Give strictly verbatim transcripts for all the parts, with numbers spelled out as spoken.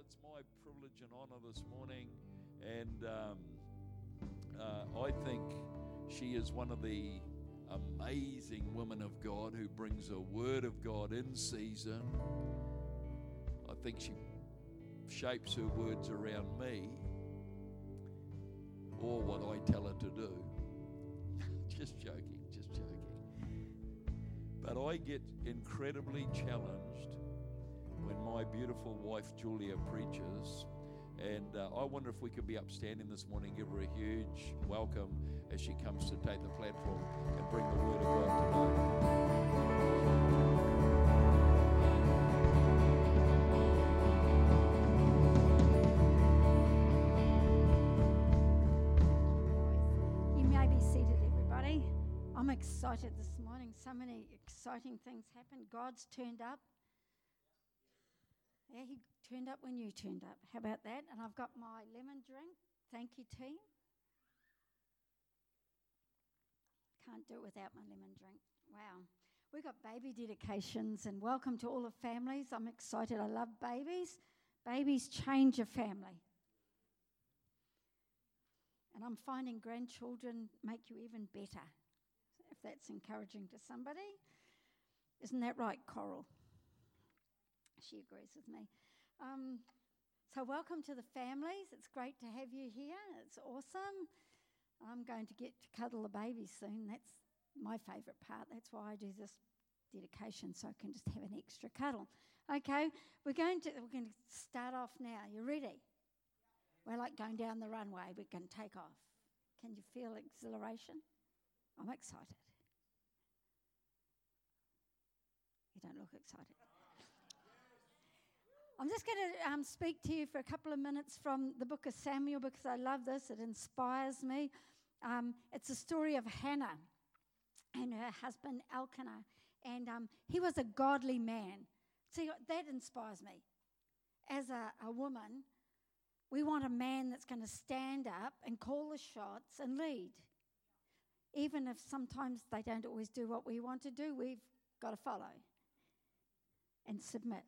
it's my privilege and honor this morning, and um, uh, I think she is one of the amazing women of God who brings a word of God in season. I think she shapes her words around me or what I tell her to do. Just joking, just joking. But I get incredibly challenged when my beautiful wife Julia preaches, and uh, I wonder if we could be upstanding this morning, give her a huge welcome as she comes to take the platform and bring the word of God today. You may be seated, everybody. I'm excited this morning. So many exciting things happened. God's turned up. Yeah, he turned up when you turned up. How about that? And I've got my lemon drink. Thank you, team. Can't do it without my lemon drink. Wow. We've got baby dedications, and welcome to all the families. I'm excited. I love babies. Babies change a family. And I'm finding grandchildren make you even better, if that's encouraging to somebody. Isn't that right, Coral? She agrees with me. Um, so welcome to the families. It's great to have you here. It's awesome. I'm going to get to cuddle the baby soon. That's my favourite part. That's why I do this dedication, so I can just have an extra cuddle. Okay, we're going to we're going to start off now. You ready? We're like going down the runway. We're going to take off. Can you feel exhilaration? I'm excited. You don't look excited. I'm just going to um, speak to you for a couple of minutes from the book of Samuel because I love this. It inspires me. Um, it's a story of Hannah and her husband Elkanah. And um, he was a godly man. See, that inspires me. As a, a woman, we want a man that's going to stand up and call the shots and lead. Even if sometimes they don't always do what we want to do, we've got to follow and submit.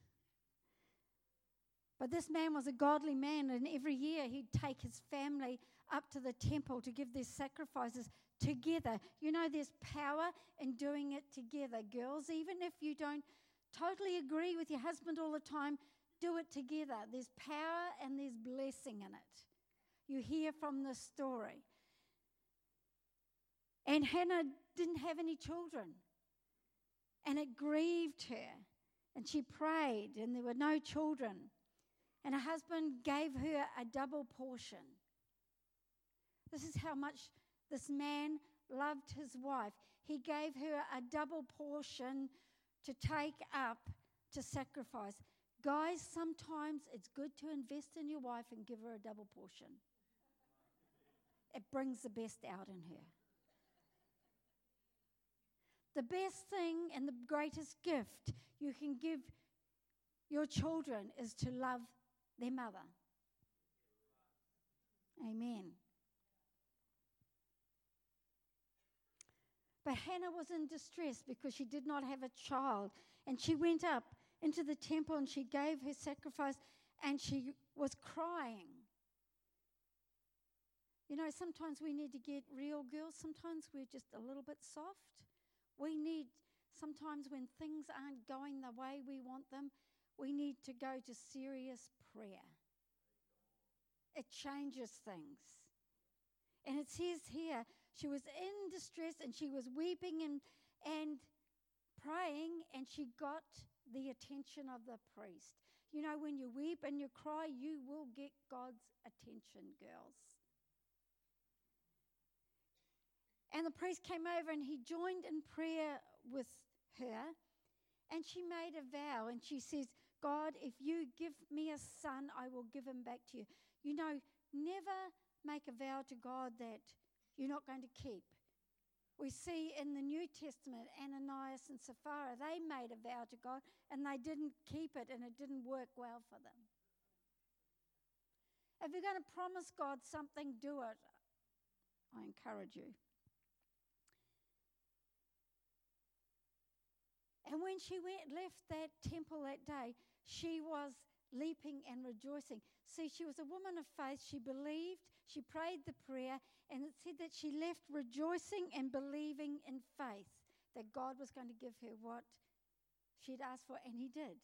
But this man was a godly man, and every year he'd take his family up to the temple to give their sacrifices together. You know, there's power in doing it together, girls. Even if you don't totally agree with your husband all the time, do it together. There's power and there's blessing in it. You hear from this story. And Hannah didn't have any children, and it grieved her. And she prayed, and there were no children. And her husband gave her a double portion. This is how much this man loved his wife. He gave her a double portion to take up to sacrifice. Guys, sometimes it's good to invest in your wife and give her a double portion. It brings the best out in her. The best thing and the greatest gift you can give your children is to love their mother. Amen. But Hannah was in distress because she did not have a child. And she went up into the temple and she gave her sacrifice and she was crying. You know, sometimes we need to get real, girls. Sometimes we're just a little bit soft. We need, sometimes when things aren't going the way we want them, we need to go to serious prayer. It changes things. And it says here, she was in distress and she was weeping and, and praying, and she got the attention of the priest. You know, when you weep and you cry, you will get God's attention, girls. And the priest came over and he joined in prayer with her. And she made a vow, and she says, God, if you give me a son, I will give him back to you. You know, never make a vow to God that you're not going to keep. We see in the New Testament, Ananias and Sapphira, they made a vow to God, and they didn't keep it, and it didn't work well for them. If you're going to promise God something, do it. I encourage you. And when she went, left that temple that day, she was leaping and rejoicing. See, she was a woman of faith. She believed, she prayed the prayer, and it said that she left rejoicing and believing in faith that God was going to give her what she'd asked for, and he did.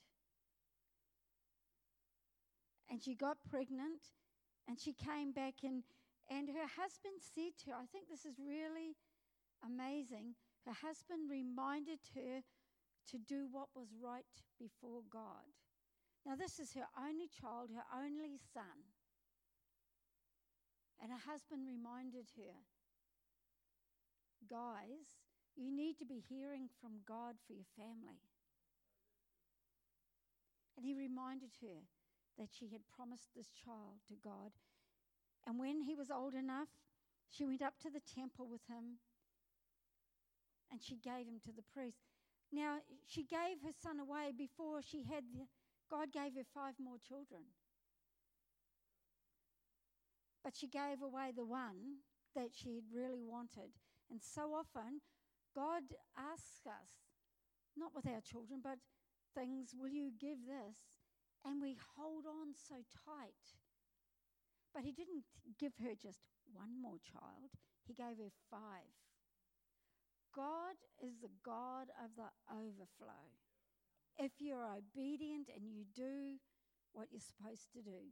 And she got pregnant, and she came back, and, and her husband said to her, I think this is really amazing, her husband reminded her to do what was right before God. Now, this is her only child, her only son. And her husband reminded her, guys, you need to be hearing from God for your family. And he reminded her that she had promised this child to God. And when he was old enough, she went up to the temple with him and she gave him to the priest. Now, she gave her son away before she had, the, God gave her five more children. But she gave away the one that she had really wanted. And so often, God asks us, not with our children, but things, will you give this? And we hold on so tight. But he didn't give her just one more child. He gave her five. God is the God of the overflow. If you're obedient and you do what you're supposed to do.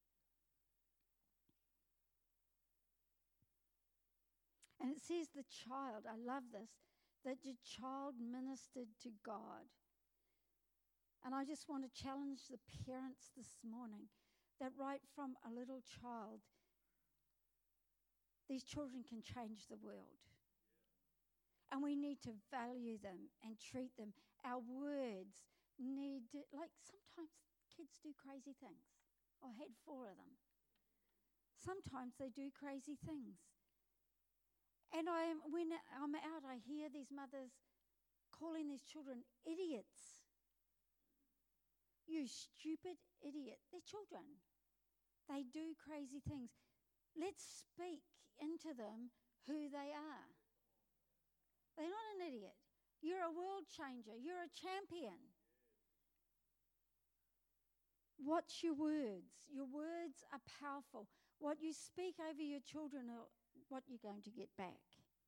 And it says the child, I love this, that the child ministered to God. And I just want to challenge the parents this morning that right from a little child, these children can change the world. And we need to value them and treat them. Our words need to, like sometimes kids do crazy things. I had four of them. Sometimes they do crazy things. And I am, when I'm out, I hear these mothers calling these children idiots. You stupid idiot. They're children. They do crazy things. Let's speak into them who they are. They're not an idiot. You're a world changer. You're a champion. Watch your words. Your words are powerful. What you speak over your children are what you're going to get back.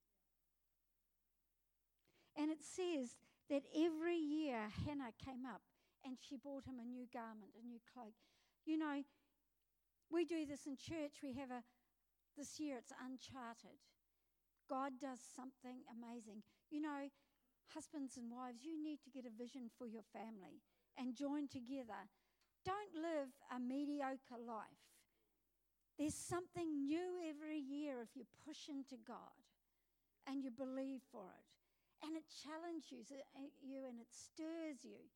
And it says that every year Hannah came up and she bought him a new garment, a new cloak. You know, we do this in church. We have a, this year it's Uncharted. God does something amazing. You know, husbands and wives, you need to get a vision for your family and join together. Don't live a mediocre life. There's something new every year if you push into God and you believe for it. And it challenges you and it stirs you.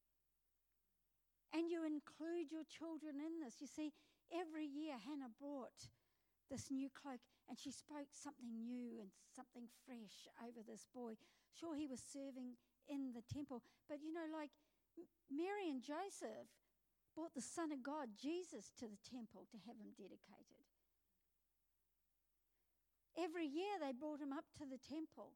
And you include your children in this. You see, every year Hannah brought this new cloak and she spoke something new and something fresh over this boy. Sure, he was serving in the temple, but you know, like Mary and Joseph brought the Son of God, Jesus, to the temple to have him dedicated. Every year they brought him up to the temple.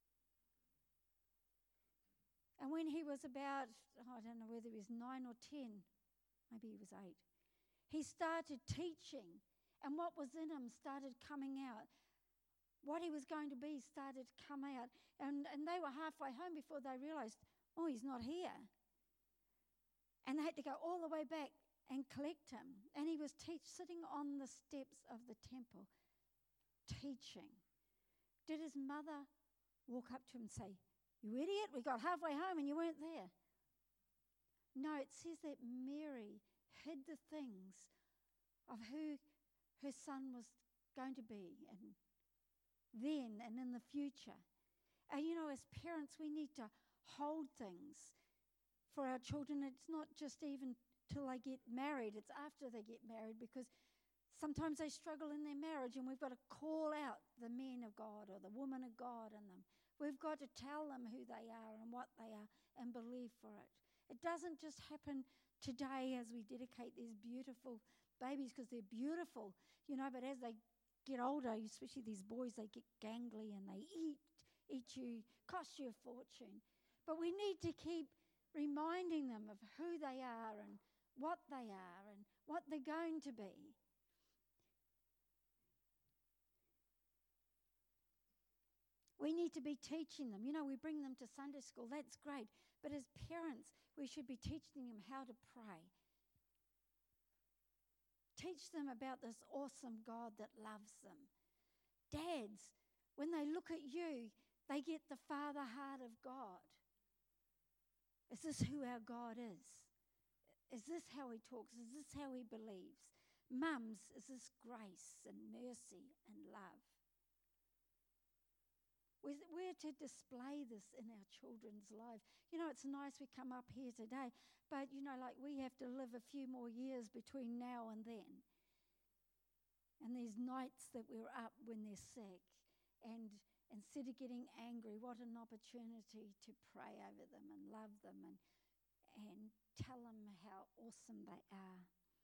And when he was about, oh, I don't know whether he was nine or ten, maybe he was eight, he started teaching. And what was in him started coming out. What he was going to be started to come out. And, and they were halfway home before they realized, oh, he's not here. And they had to go all the way back and collect him. And he was teach, sitting on the steps of the temple, teaching. Did his mother walk up to him and say, you idiot, we got halfway home and you weren't there? No, it says that Mary hid the things of who her son was going to be and then and in the future. And you know, as parents, we need to hold things for our children. It's not just even till they get married, it's after they get married, because sometimes they struggle in their marriage and we've got to call out the men of God or the woman of God in them. We've got to tell them who they are and what they are and believe for it. It doesn't just happen today as we dedicate these beautiful babies, because they're beautiful, you know, but as they get older, especially these boys, they get gangly and they eat, eat you, cost you a fortune. But we need to keep reminding them of who they are and what they are and what they're going to be. We need to be teaching them. You know, we bring them to Sunday school. That's great. But as parents, we should be teaching them how to pray. Teach them about this awesome God that loves them. Dads, when they look at you, they get the father heart of God. Is this who our God is? Is this how he talks? Is this how he believes? Mums, is this grace and mercy and love? We're to display this in our children's lives. You know, it's nice we come up here today, but, you know, like we have to live a few more years between now and then. And there's nights that we're up when they're sick. And instead of getting angry, what an opportunity to pray over them and love them and, and tell them how awesome they are.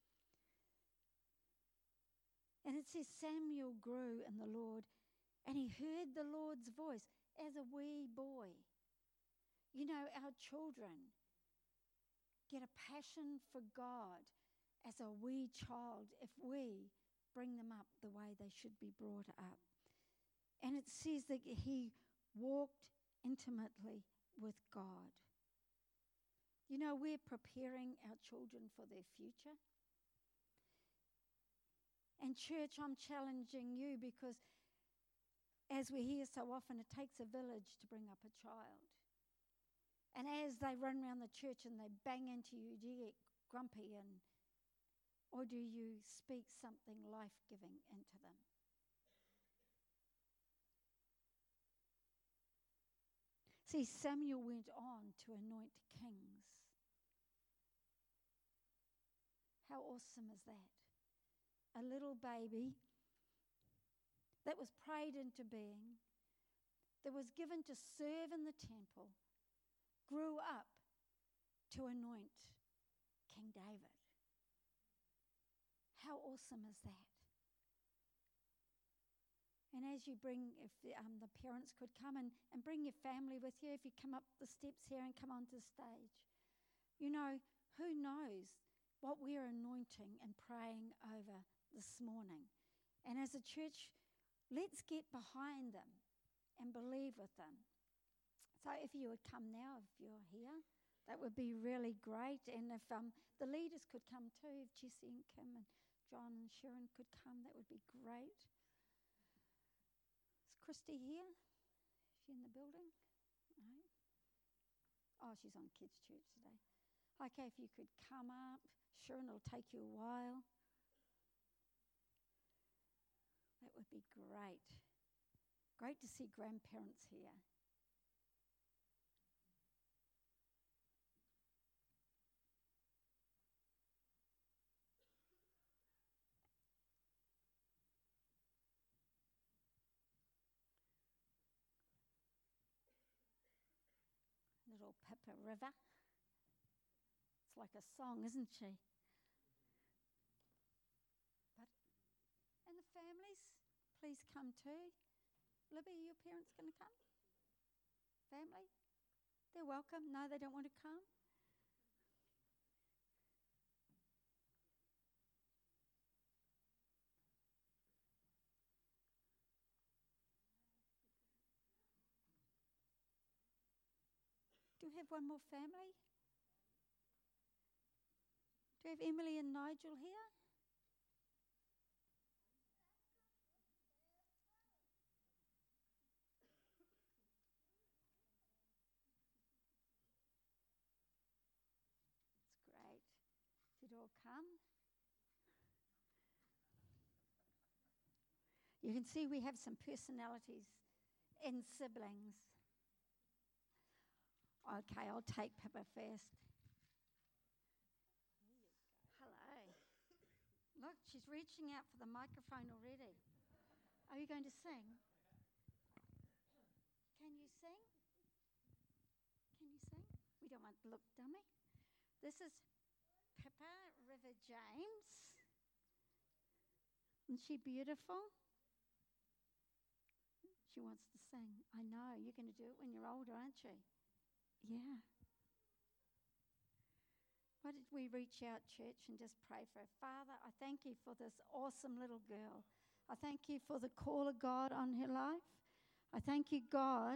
And it says Samuel grew in the Lord, and he heard the Lord's voice as a wee boy. You know, our children get a passion for God as a wee child if we bring them up the way they should be brought up. And it says that he walked intimately with God. You know, we're preparing our children for their future. And church, I'm challenging you because as we hear so often, it takes a village to bring up a child. And as they run around the church and they bang into you, do you get grumpy and, or do you speak something life-giving into them? See, Samuel went on to anoint kings. How awesome is that? A little baby that was prayed into being, that was given to serve in the temple, grew up to anoint King David. How awesome is that? And as you bring, if the, um, the parents could come and, and bring your family with you, if you come up the steps here and come onto the stage. You know, who knows what we're anointing and praying over this morning. And as a church, let's get behind them and believe with them. So if you would come now, if you're here, that would be really great. And if um, the leaders could come too, if Jesse and Kim and John and Sharon could come, that would be great. Is Christy here? Is she in the building? No? Oh, she's on Kids Church today. Okay, if you could come up. Sharon, it'll take you a while. That would be great. Great to see grandparents here. Little Pippa River. It's like a song, isn't she? But, and the families, please come too. Libby, are your parents going to come? Family? They're welcome. No, they don't want to come? Do we have one more family? Do we have Emily and Nigel here? That's great. Did all come? You can see we have some personalities in siblings. Okay, I'll take Pippa first. Hello. Look, she's reaching out for the microphone already. Are you going to sing? Can you sing? Can you sing? We don't want to look dummy. This is Pippa River James. Isn't she beautiful? She wants to sing. I know. You're going to do it when you're older, aren't you? Yeah. Why why did we reach out, church, and just pray for her? Father, I thank you for this awesome little girl. I thank you for the call of God on her life. I thank you, God,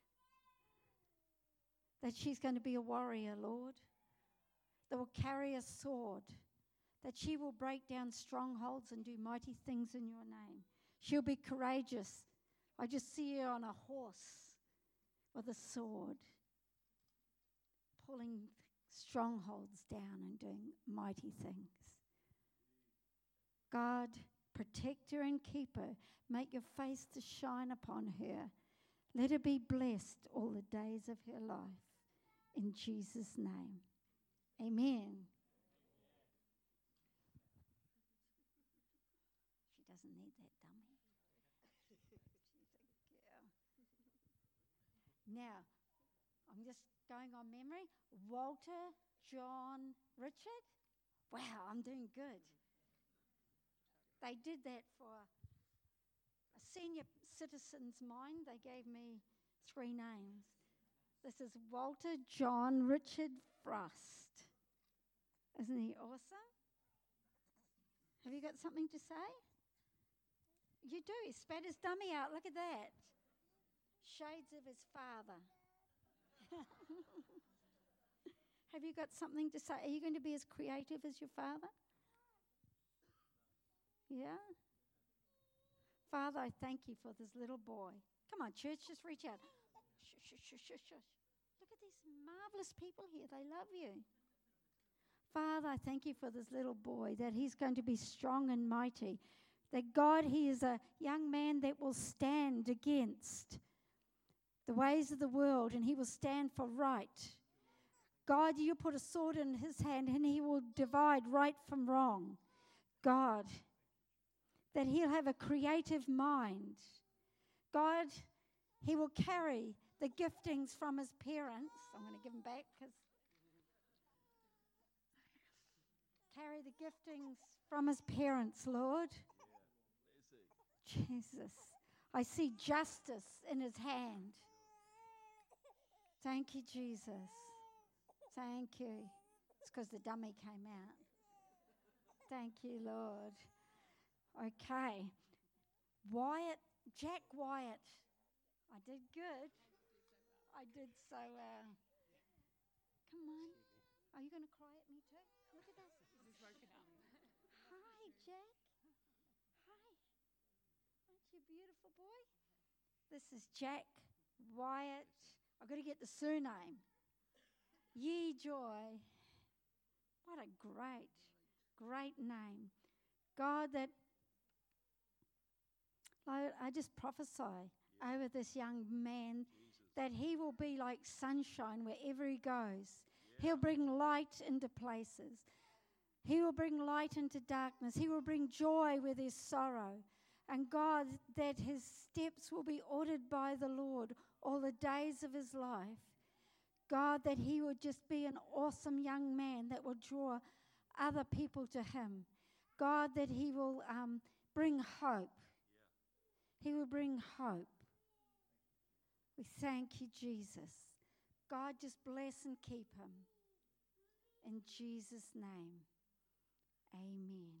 that she's going to be a warrior, Lord, that will carry a sword, that she will break down strongholds and do mighty things in your name. She'll be courageous. I just see her on a horse with a sword, pulling strongholds down and doing mighty things. God, protect her and keep her. Make your face to shine upon her. Let her be blessed all the days of her life. In Jesus' name, amen. She doesn't need that dummy. She's a girl. Now, I'm just going on memory. Walter, John, Richard. Wow, I'm doing good. They did that for a senior citizen's mind. They gave me three names. This is Walter John Richard Frost. Isn't he awesome? Have you got something to say? You do. He spat his dummy out. Look at that. Shades of his father. Have you got something to say? Are you going to be as creative as your father? Yeah? Father, I thank you for this little boy. Come on, church, just reach out. Shush, shush, shush, shush, shush. Look at these marvelous people here. They love you. Father, I thank you for this little boy, that he's going to be strong and mighty. That God, he is a young man that will stand against the ways of the world, and he will stand for right. God, you put a sword in his hand, and he will divide right from wrong. God, that he'll have a creative mind. God, he will carry the giftings from his parents. I'm going to give them back because carry the giftings from his parents, Lord. Jesus. I see justice in his hand. Thank you, Jesus. Thank you. It's because the dummy came out. Thank you, Lord. Okay. Wyatt, Jack Wyatt. I did good. I did so, uh, come on. Are you going to cry at me too? Look at this. He's woken up. Hi, Jack. Hi. Aren't you a beautiful boy? This is Jack Wyatt. I've got to get the surname. Ye Joy. What a great, great name. God, that I, I just prophesy yeah. over this young man Jesus. That he will be like sunshine wherever he goes. Yeah. He'll bring light into places. He will bring light into darkness. He will bring joy where there's sorrow. And God, that his steps will be ordered by the Lord all the days of his life. God, that he would just be an awesome young man that will draw other people to him. God, that he will um, bring hope. Yeah. He will bring hope. We thank you, Jesus. God, just bless and keep him. In Jesus' name, amen.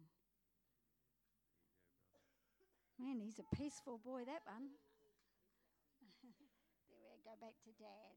Man, he's a peaceful boy, that one. There we go, back to Dad.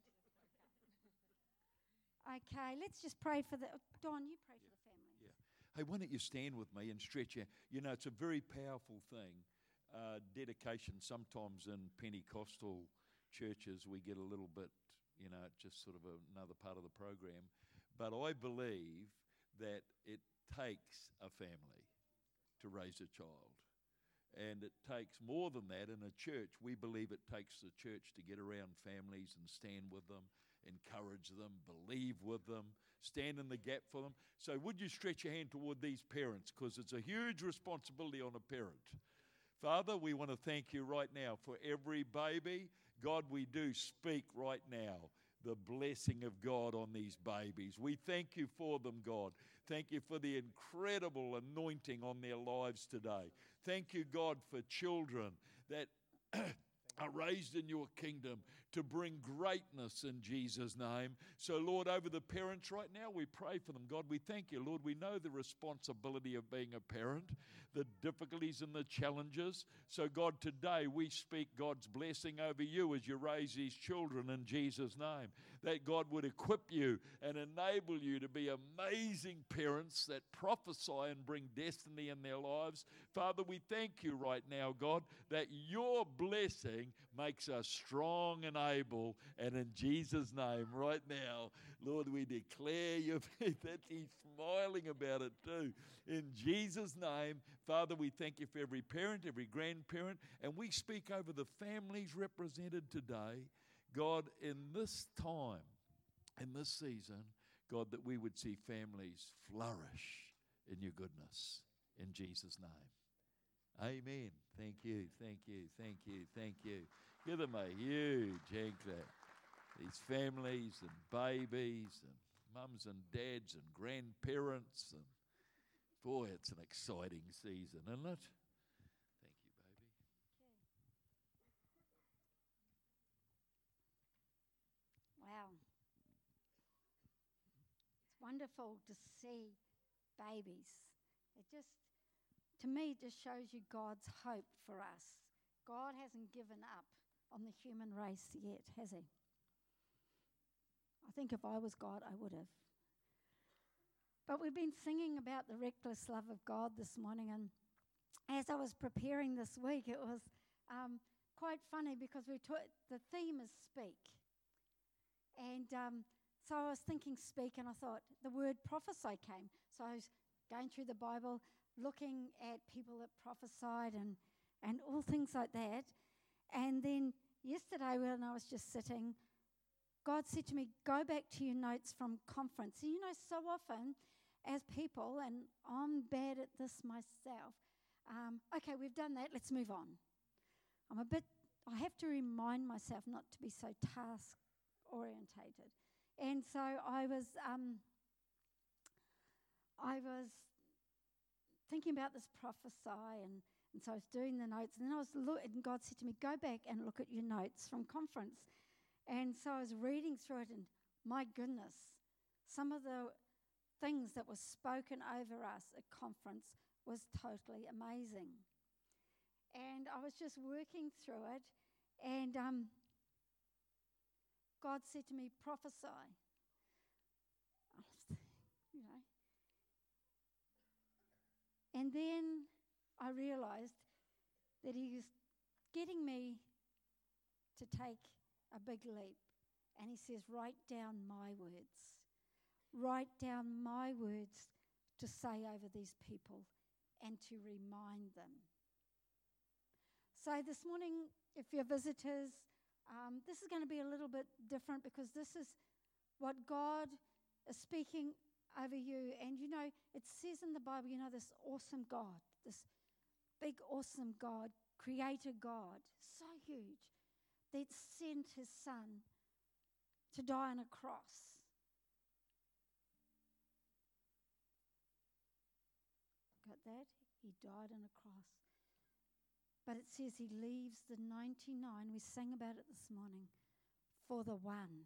Okay, let's just pray for the... Don, you pray yeah. for the family. Yeah. Hey, why don't you stand with me and stretch out? You know, it's a very powerful thing. Uh, dedication, sometimes in Pentecostal churches, we get a little bit, you know, just sort of a, another part of the program. But I believe that it takes a family to raise a child. And it takes more than that in a church. We believe it takes the church to get around families and stand with them, encourage them, believe with them, stand in the gap for them. So would you stretch your hand toward these parents, because it's a huge responsibility on a parent. Father, we want to thank you right now for every baby. God, we do speak right now the blessing of God on these babies. We thank you for them, God. Thank you for the incredible anointing on their lives today. Thank you, God, for children that are raised in your kingdom to bring greatness in Jesus' name. So, Lord, over the parents right now, we pray for them. God, we thank you. Lord, we know the responsibility of being a parent, the difficulties and the challenges. So, God, today we speak God's blessing over you as you raise these children in Jesus' name. That God would equip you and enable you to be amazing parents that prophesy and bring destiny in their lives. Father, we thank you right now, God, that your blessing makes us strong and able. And in Jesus' name, right now, Lord, we declare you that he's smiling about it too. In Jesus' name, Father, we thank you for every parent, every grandparent, and we speak over the families represented today. God, in this time, in this season, God, that we would see families flourish in your goodness. In Jesus' name. Amen. Thank you, thank you, thank you, thank you. Give them a huge hand clap. These families and babies and mums and dads and grandparents. And boy, it's an exciting season, isn't it? Thank you, baby. Wow. It's wonderful to see babies. It just, to me, just shows you God's hope for us. God hasn't given up on the human race yet, has he? I think if I was God, I would have. But we've been singing about the reckless love of God this morning, and as I was preparing this week, it was um, quite funny because we took, the theme is speak. And um, so I was thinking speak, and I thought the word prophesy came. So I was going through the Bible, looking at people that prophesied and, and all things like that. And then yesterday when I was just sitting, God said to me, go back to your notes from conference. And you know, so often as people, and I'm bad at this myself, um, okay, we've done that, let's move on. I'm a bit, I have to remind myself not to be so task orientated. And so I was, um, I was thinking about this prophesy, and, and so I was doing the notes, and then I was look, and God said to me, go back and look at your notes from conference. And so I was reading through it, and my goodness, some of the things that were spoken over us at conference was totally amazing. And I was just working through it, and um, God said to me, prophesy. You know. And then I realized that he was getting me to take a big leap. And he says, write down my words. Write down my words to say over these people and to remind them. So this morning, if you're visitors, um, this is going to be a little bit different because this is what God is speaking over you. And you know, it says in the Bible, you know, this awesome God, this big awesome God, creator God, so huge, that sent his son to die on a cross. Got that? He died on a cross. But it says he leaves the ninety-nine, we sang about it this morning, for the one.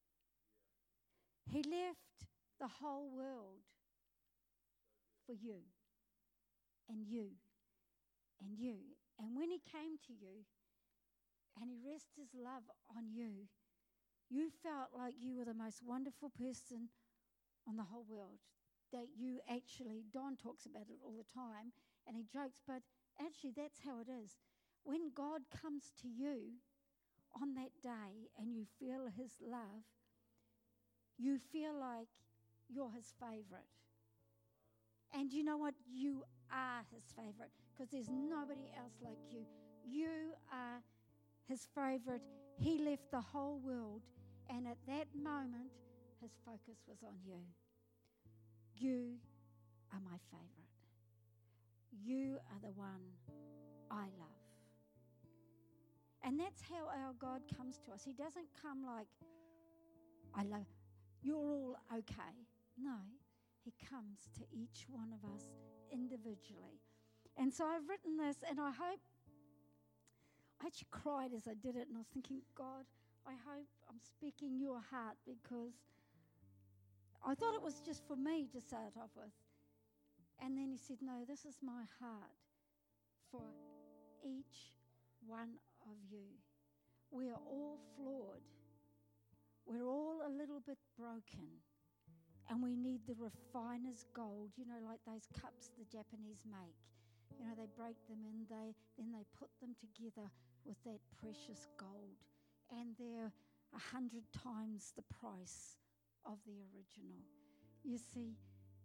He left the whole world for you and you and you. And when he came to you and he rested his love on you, you felt like you were the most wonderful person on the whole world. That you actually, Don talks about it all the time and he jokes, but actually that's how it is. When God comes to you on that day and you feel his love, you feel like you're his favorite. And you know what? You are his favorite because there's nobody else like you. You are his favorite. He left the whole world, and at that moment, his focus was on you. You are my favorite. You are the one I love. And that's how our God comes to us. He doesn't come like, I love, you're all okay. No, he comes to each one of us individually. And so I've written this, and I hope, I actually cried as I did it, and I was thinking, God, I hope I'm speaking your heart, because I thought it was just for me to start off with. And then he said, no, this is my heart for each one of you. We are all flawed. We're all a little bit broken. And we need the refiner's gold, you know, like those cups the Japanese make. You know, they break them and they then they put them together with that precious gold. And they're a hundred times the price of the original. You see,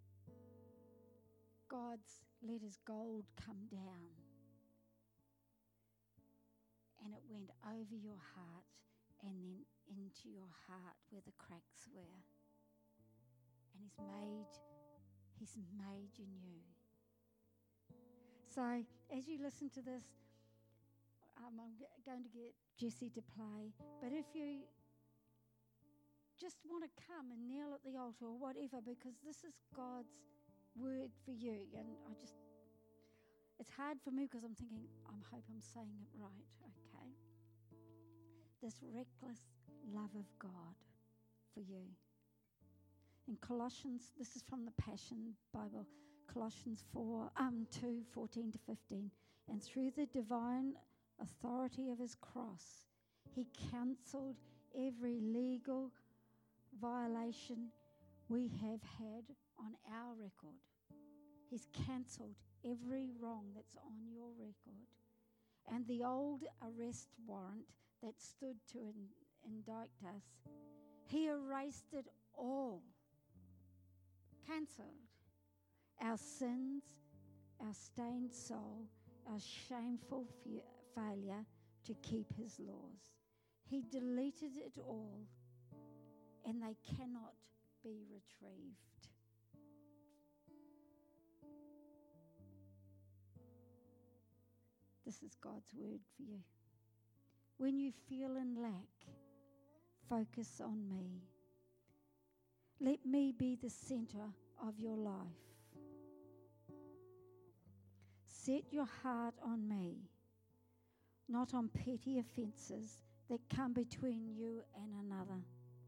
God's let his gold come down. And it went over your heart and then into your heart where the cracks were. And he's made, he's made you new. So as you listen to this, um, I'm g- going to get Jessie to play. But if you just want to come and kneel at the altar or whatever, because this is God's word for you. And I just, it's hard for me because I'm thinking, I hope I'm saying it right, okay? This reckless love of God for you. In Colossians, this is from the Passion Bible, Colossians four, um, two, fourteen to fifteen. And through the divine authority of his cross, he cancelled every legal violation we have had on our record. He's cancelled every wrong that's on your record. And the old arrest warrant that stood to in, indict us, he erased it all. Cancelled. Our sins, our stained soul, our shameful fe- failure to keep his laws. He deleted it all, and they cannot be retrieved. This is God's word for you. When you feel in lack, focus on me. Let me be the center of your life. Set your heart on me, not on petty offences that come between you and another.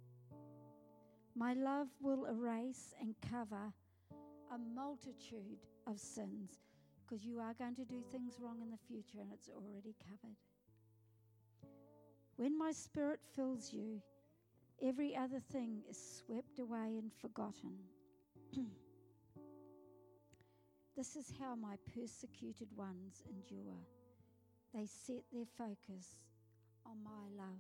My love will erase and cover a multitude of sins, because you are going to do things wrong in the future and it's already covered. When my spirit fills you, every other thing is swept away and forgotten. This is how my persecuted ones endure. They set their focus on my love.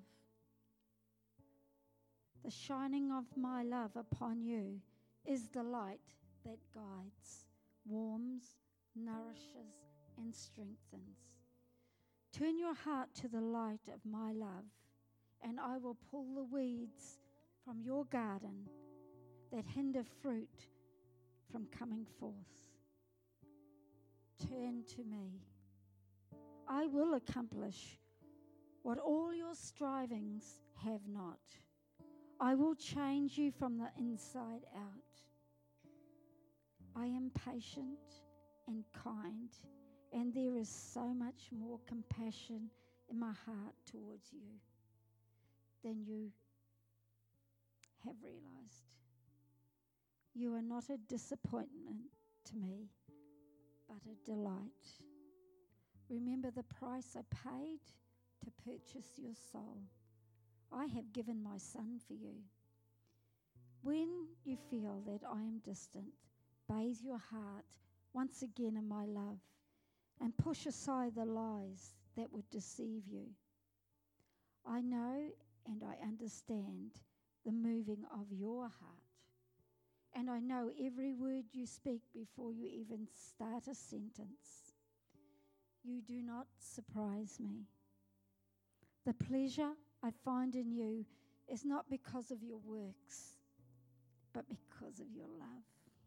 The shining of my love upon you is the light that guides, warms, nourishes, and strengthens. Turn your heart to the light of my love, and I will pull the weeds from your garden that hinder fruit from coming forth. Turn to me. I will accomplish what all your strivings have not. I will change you from the inside out. I am patient and kind, and there is so much more compassion in my heart towards you than you have realized. You are not a disappointment to me, but a delight. Remember the price I paid to purchase your soul. I have given my son for you. When you feel that I am distant, bathe your heart once again in my love and push aside the lies that would deceive you. I know and I understand the moving of your heart, and I know every word you speak before you even start a sentence. You do not surprise me. The pleasure I find in you is not because of your works, but because of your love.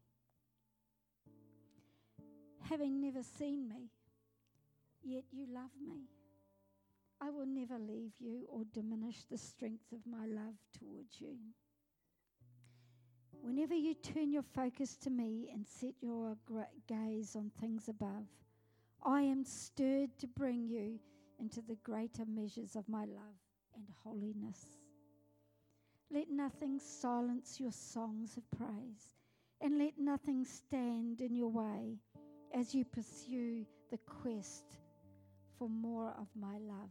Having never seen me, yet you love me. I will never leave you or diminish the strength of my love towards you. Whenever you turn your focus to me and set your gra- gaze on things above, I am stirred to bring you into the greater measures of my love and holiness. Let nothing silence your songs of praise, and let nothing stand in your way as you pursue the quest for more of my love.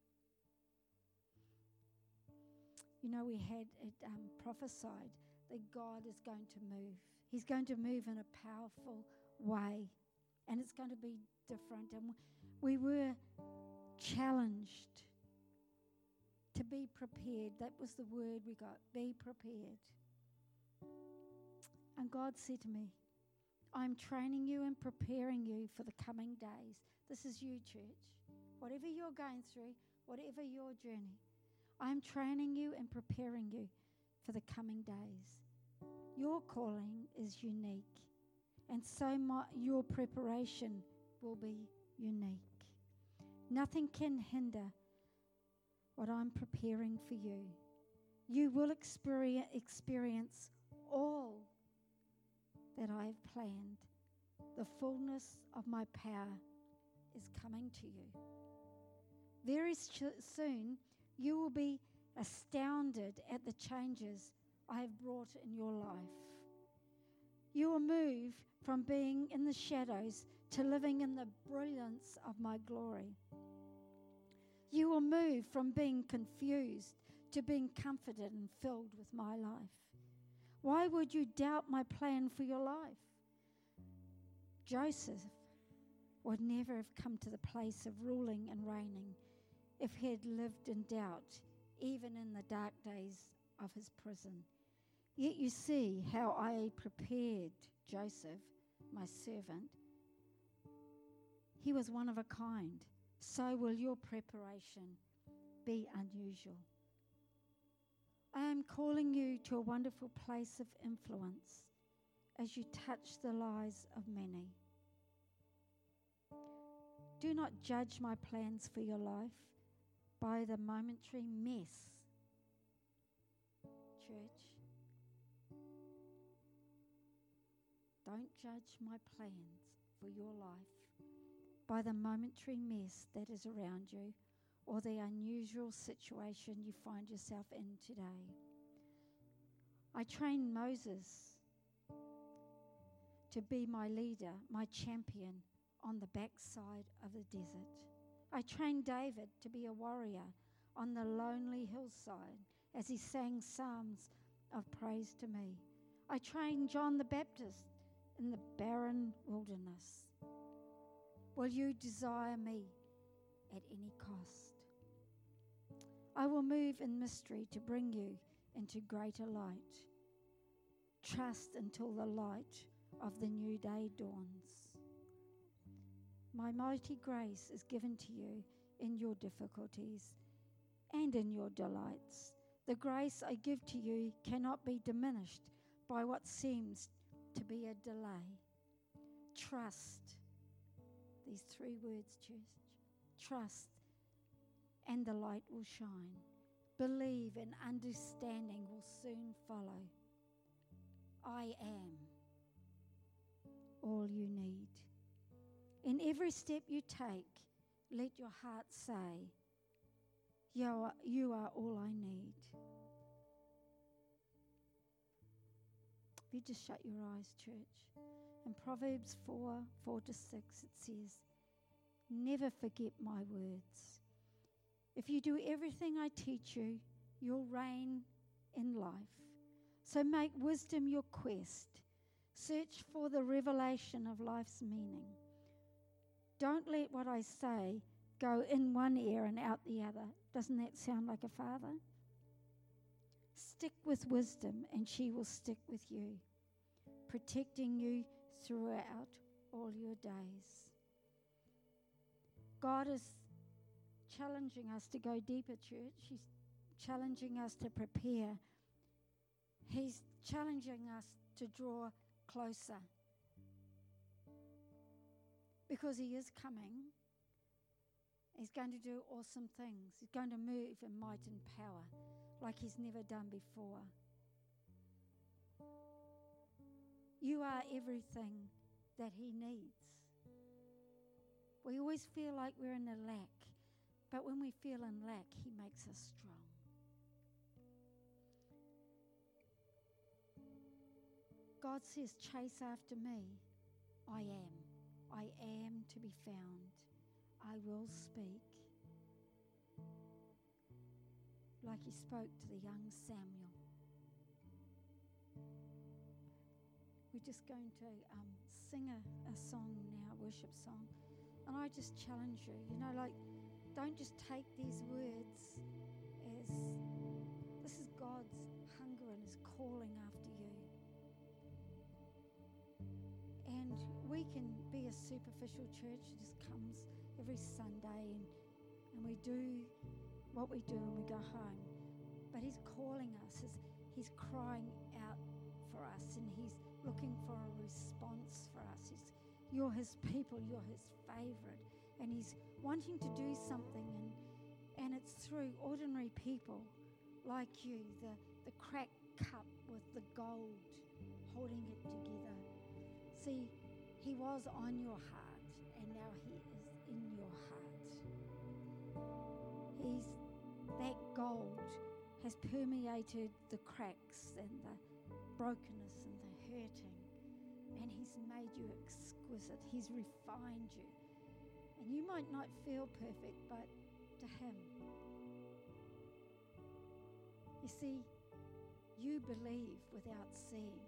You know, we had it um, prophesied that God is going to move. He's going to move in a powerful way, and it's going to be different. And we were challenged to be prepared. That was the word we got, be prepared. And God said to me, I'm training you and preparing you for the coming days. This is you, church. Whatever you're going through, whatever your journey, I'm training you and preparing you for the coming days. Your calling is unique, and so my, your preparation will be unique. Nothing can hinder what I'm preparing for you. You will experience, experience all that I have planned. The fullness of my power is coming to you. Very sh- soon, you will be astounded at the changes I have brought in your life. You will move from being in the shadows to living in the brilliance of my glory. You will move from being confused to being comforted and filled with my life. Why would you doubt my plan for your life? Joseph would never have come to the place of ruling and reigning if he had lived in doubt, even in the dark days of his prison. Yet you see how I prepared Joseph, my servant. He was one of a kind. So will your preparation be unusual. I am calling you to a wonderful place of influence as you touch the lives of many. Do not judge my plans for your life by the momentary mess. Church, don't judge my plans for your life by the momentary mess that is around you or the unusual situation you find yourself in today. I trained Moses to be my leader, my champion on the backside of the desert. I trained David to be a warrior on the lonely hillside as he sang psalms of praise to me. I trained John the Baptist in the barren wilderness. Will you desire me at any cost? I will move in mystery to bring you into greater light. Trust until the light of the new day dawns. My mighty grace is given to you in your difficulties and in your delights. The grace I give to you cannot be diminished by what seems to be a delay. Trust. These three words, church. Trust, and the light will shine. Believe, and understanding will soon follow. I am all you need. In every step you take, let your heart say, you are, you are all I need. If you just shut your eyes, church. In Proverbs four, four to six, it says, never forget my words. If you do everything I teach you, you'll reign in life. So make wisdom your quest. Search for the revelation of life's meaning. Don't let what I say go in one ear and out the other. Doesn't that sound like a father? Stick with wisdom, and she will stick with you, protecting you throughout all your days. God is challenging us to go deeper, church. He's challenging us to prepare. He's challenging us to draw closer. Because he is coming. He's going to do awesome things. He's going to move in might and power like he's never done before. You are everything that he needs. We always feel like we're in a lack, But when we feel in lack, he makes us strong. God says, chase after me. I am. I am to be found. I will speak. Like he spoke to the young Samuel. We're just going to um, sing a, a song now, a worship song. And I just challenge you, you know, like, don't just take these words as this is God's hunger and his calling after you. And we can be a superficial church that just comes every Sunday and, and we do what we do and we go home. But he's calling us, he's, he's crying out for us, and he's looking for a response for us. He's, you're his people, you're his favorite, and he's wanting to do something, and, and it's through ordinary people like you, the, the cracked cup with the gold holding it together. See, he was on your heart, and now he is in your heart. He's, that gold has permeated the cracks and the brokenness and the hurting, and he's made you exquisite. He's refined you. And you might not feel perfect, but to him, you see, you believe without seeing.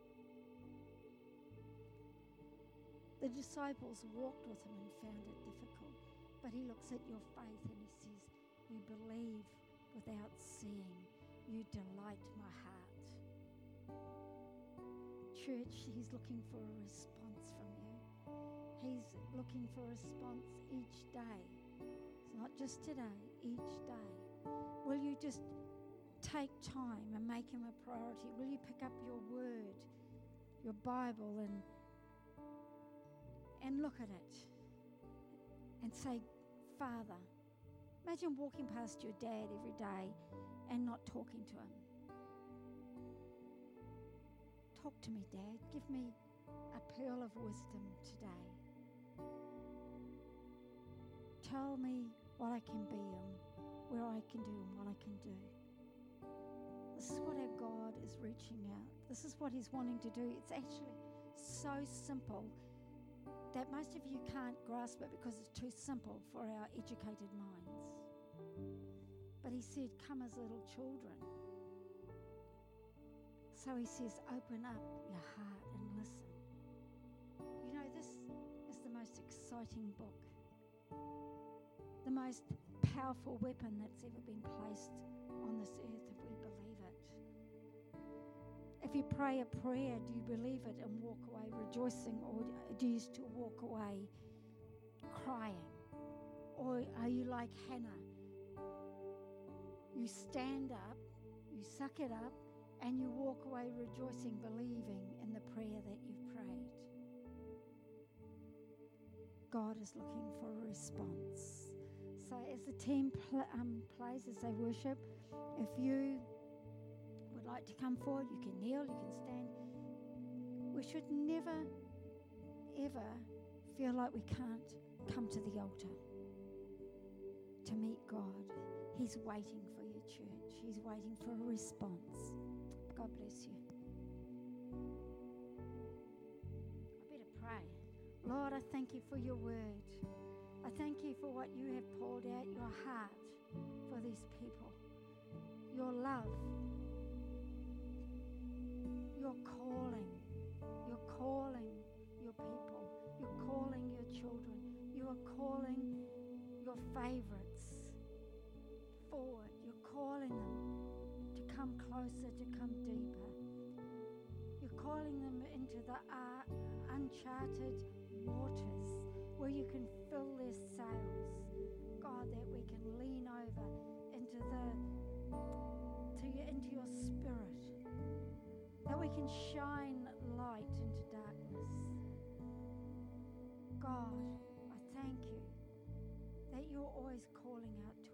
The disciples walked with him and found it difficult, but he looks at your faith and he says, you believe without seeing. You delight my heart. Church, he's looking for a response from you. He's looking for a response each day. It's not just today, each day. Will you just take time and make him a priority? Will you pick up your word, your Bible, and and look at it and say, Father, imagine walking past your dad every day and not talking to him. Talk to me, Dad. Give me a pearl of wisdom today. Tell me what I can be and where I can do and what I can do. This is what our God is reaching out. This is what he's wanting to do. It's actually so simple that most of you can't grasp it because it's too simple for our educated minds. But he said, come as little children. So he says, open up your heart and listen. You know, this is the most exciting book, the most powerful weapon that's ever been placed on this earth, if we believe it. If you pray a prayer, do you believe it and walk away rejoicing, or do you still walk away crying? Or are you like Hannah? You stand up, you suck it up, and you walk away rejoicing, believing in the prayer that you've prayed. God is looking for a response. So as the team pl- um, plays, as they worship, if you would like to come forward, you can kneel, you can stand. We should never, ever feel like we can't come to the altar to meet God. He's waiting for you, church. He's waiting for a response. God bless you. I better pray. Lord, I thank you for your word. I thank you for what you have poured out, your heart for these people, your love, your calling. You're calling your people. You're calling your children. You are calling your favorites forward. You're calling them to come closer, to come deeper. You're calling them into the uh, uncharted waters where you can fill their sails. God, that we can lean over into the to your, into your spirit, that we can shine light into darkness. God, I thank you that you're always calling out